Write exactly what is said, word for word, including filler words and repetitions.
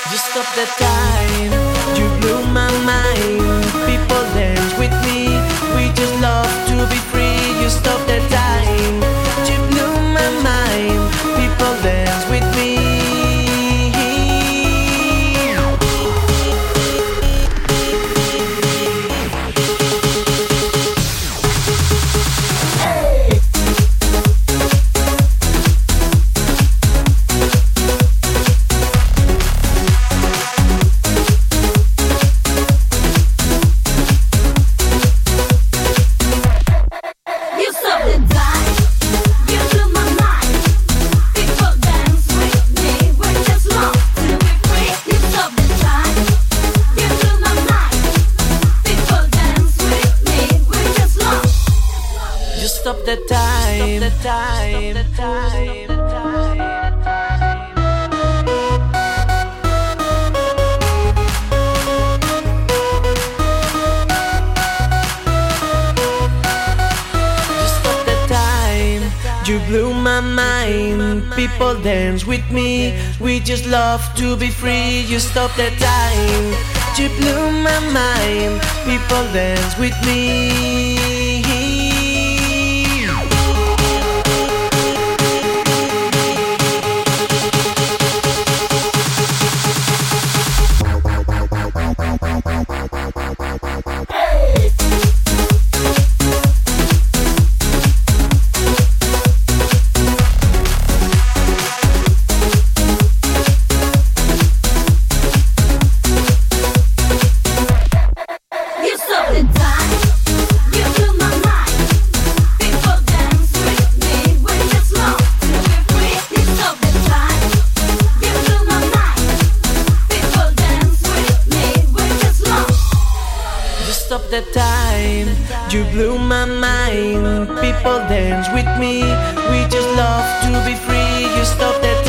You stop the time, you blew my mind. People dance with me, we just love to be free. You stop the time, you blew my mind. People dance with me. Stop the time, stop the time, stop the time, the time. Just stop the time, you blew my mind. People dance with me, we just love to be free. You stop the time, you blew my mind. People dance with me. Stop the time, you blew my mind. People dance with me, we just love to be free. You stop the